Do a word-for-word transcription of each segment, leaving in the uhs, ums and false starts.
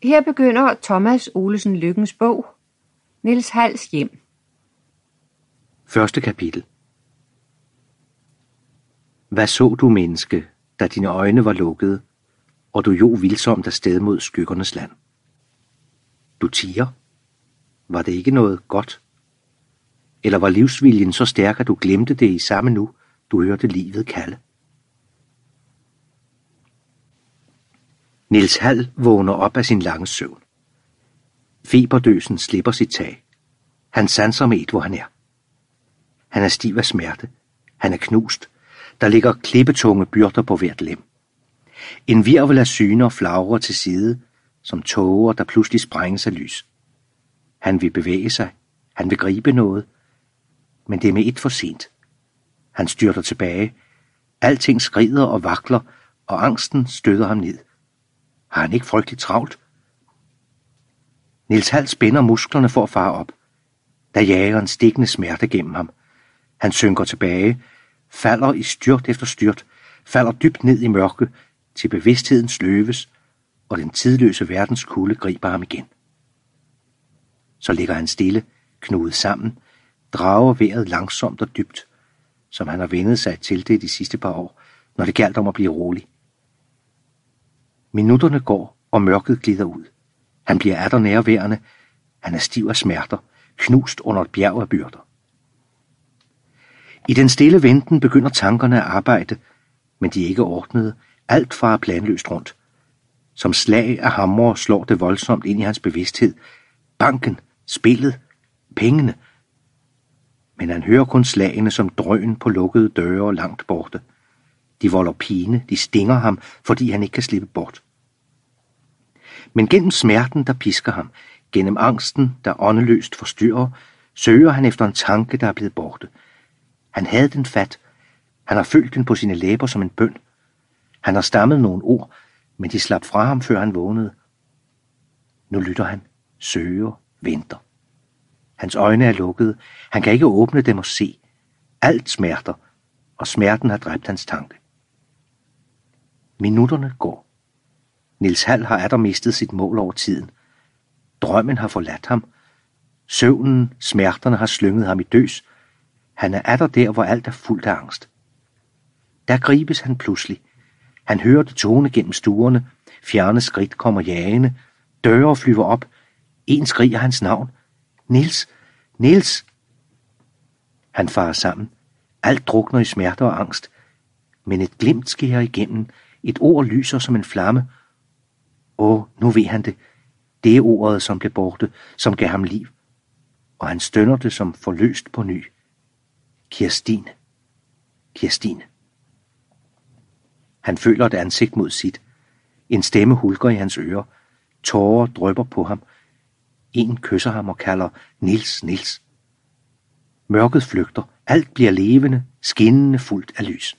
Her begynder Thomas Olesen Lykkens bog, Niels Halls hjem. Første kapitel. Hvad så du, menneske, da dine øjne var lukkede, og du jo vildsomt afsted mod skyggernes land? Du tiger. Var det ikke noget godt? Eller var livsviljen så stærk, at du glemte det i samme nu, du hørte livet kalde? Niels Hald vågner op af sin lange søvn. Feberdøsen slipper sit tag. Han sanser med et, hvor han er. Han er stiv af smerte. Han er knust. Der ligger klippetunge byrder på hvert lem. En virvel af syner flagrer til side, som tåger, der pludselig sprænges af lys. Han vil bevæge sig. Han vil gribe noget. Men det er med et for sent. Han styrter tilbage. Alting skrider og vakler, og angsten støder ham ned. Har han ikke frygteligt travlt? Niels Hald spænder musklerne for at fare op. Der jager en stikkende smerte gennem ham. Han synker tilbage, falder i styrt efter styrt, falder dybt ned i mørke, til bevidstheden sløves, og den tidløse verdens kulde griber ham igen. Så ligger han stille, knudet sammen, drager vejret langsomt og dybt, som han har vendet sig til det de sidste par år, når det galt om at blive rolig. Minutterne går, og mørket glider ud. Han bliver atter nærværende. Han er stiv af smerter, knust under et bjerg af byrder. I den stille venten begynder tankerne at arbejde, men de er ikke ordnede. Alt farer planløst rundt. Som slag af hamre slår det voldsomt ind i hans bevidsthed. Banken, spillet, pengene. Men han hører kun slagene som drøn på lukkede døre langt borte. De volder pine, de stinger ham, fordi han ikke kan slippe bort. Men gennem smerten, der pisker ham, gennem angsten, der åndeløst forstyrrer, søger han efter en tanke, der er blevet borte. Han havde den fat. Han har følt den på sine læber som en bøn. Han har stammet nogle ord, men de slap fra ham, før han vågnede. Nu lytter han, søger, venter. Hans øjne er lukkede. Han kan ikke åbne dem og se. Alt smerter, og smerten har dræbt hans tanke. Minutterne går. Niels Hald har atter mistet sit mål over tiden. Drømmen har forladt ham. Søvnen, smerterne har slynget ham i døs. Han er atter der, hvor alt er fuldt af angst. Der gribes han pludselig. Han hører det tone gennem stuerne. Fjerne skridt kommer jagende. Døre flyver op. En skriger hans navn. Niels! Niels! Han farer sammen. Alt drukner i smerte og angst. Men et glimt skærer igennem. Et ord lyser som en flamme. Åh, nu ved han det. Det er ordet, som blev borte, som gav ham liv. Og han stønner det som forløst på ny. Kirstine. Kirstine. Han føler et ansigt mod sit. En stemme hulker i hans ører. Tårer drypper på ham. En kysser ham og kalder Niels, Niels. Mørket flygter. Alt bliver levende, skinnende fuldt af lys.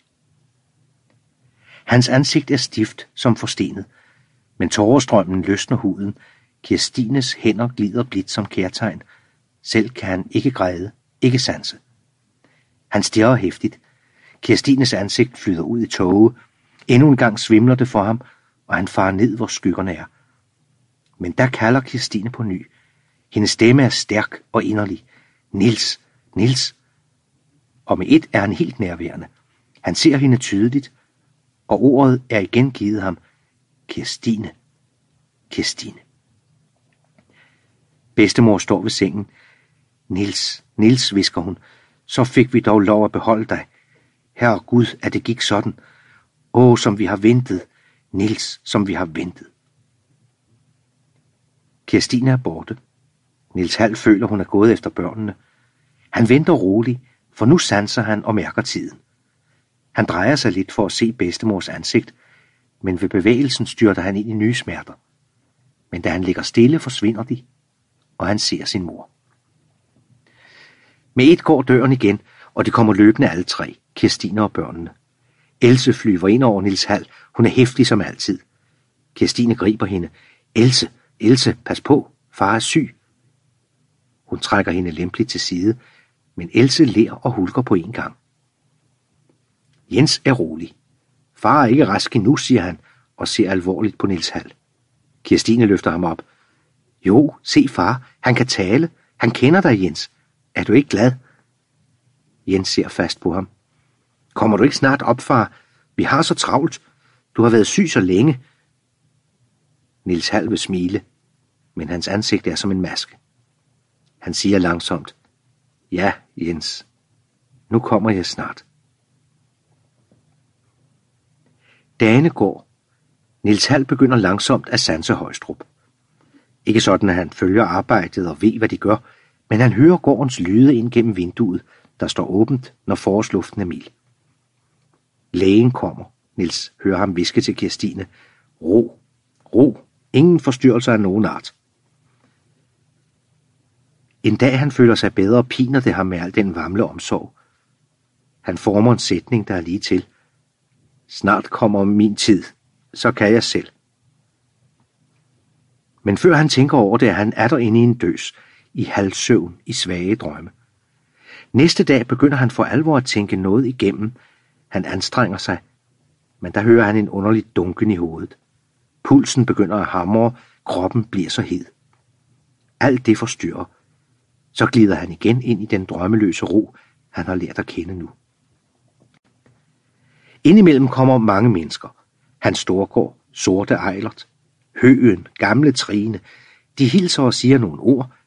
Hans ansigt er stift som forstenet, men tårestrømmen løsner huden. Kirstines hænder glider blidt som kærtegn. Selv kan han ikke græde, ikke sanse. Han stirrer hæftigt. Kirstines ansigt flyder ud i tåge. Endnu en gang svimler det for ham, og han farer ned, hvor skyggerne er. Men der kalder Kirstine på ny. Hendes stemme er stærk og inderlig. Niels, Niels. Og med et er han helt nærværende. Han ser hende tydeligt, og ordet er igen givet ham. Kirstine. Kirstine. Bedstemor står ved sengen. Niels, Niels, hvisker hun. Så fik vi dog lov at beholde dig. Herre Gud, at det gik sådan. Åh, som vi har ventet. Niels, som vi har ventet. Kirstine er borte. Niels Hald føler, hun er gået efter børnene. Han venter roligt, for nu sanser han og mærker tiden. Han drejer sig lidt for at se bedstemors ansigt, men ved bevægelsen styrter han ind i nye smerter. Men da han ligger stille, forsvinder de, og han ser sin mor. Med et går døren igen, og de kommer løbende alle tre, Kirstine og børnene. Else flyver ind over Niels Hald. Hun er heftig som altid. Kirstine griber hende. Else, Else, pas på, far er syg. Hun trækker hende lempeligt til side, men Else ler og hulker på en gang. Jens er rolig. Far er ikke rask endnu, siger han, og ser alvorligt på Niels Hald. Kirstine løfter ham op. Jo, se far, han kan tale. Han kender dig, Jens. Er du ikke glad? Jens ser fast på ham. Kommer du ikke snart op, far? Vi har så travlt. Du har været syg så længe. Niels Hald vil smile, men hans ansigt er som en maske. Han siger langsomt. Ja, Jens. Nu kommer jeg snart. Dagene går. Niels Hald begynder langsomt at sanse Højstrup. Ikke sådan, at han følger arbejdet og ved, hvad de gør, men han hører gårdens lyde ind gennem vinduet, der står åbent, når forårsluften er mild. Lægen kommer. Niels hører ham hviske til Kirstine. Ro, ro, ingen forstyrrelser af nogen art. En dag han føler sig bedre, piner det ham med al den varme omsorg. Han former en sætning, der er lige til. Snart kommer min tid, så kan jeg selv. Men før han tænker over det, er han atter inde i en døs, i halvsøvn, i svage drømme. Næste dag begynder han for alvor at tænke noget igennem. Han anstrenger sig, men der hører han en underlig dunken i hovedet. Pulsen begynder at hamre, kroppen bliver så hed. Alt det forstyrrer. Så glider han igen ind i den drømmeløse ro, han har lært at kende nu. Indimellem kommer mange mennesker. Hans Storgård, Sorte Ejlert, Høgen, Gamle Trine. De hilser og siger nogle ord,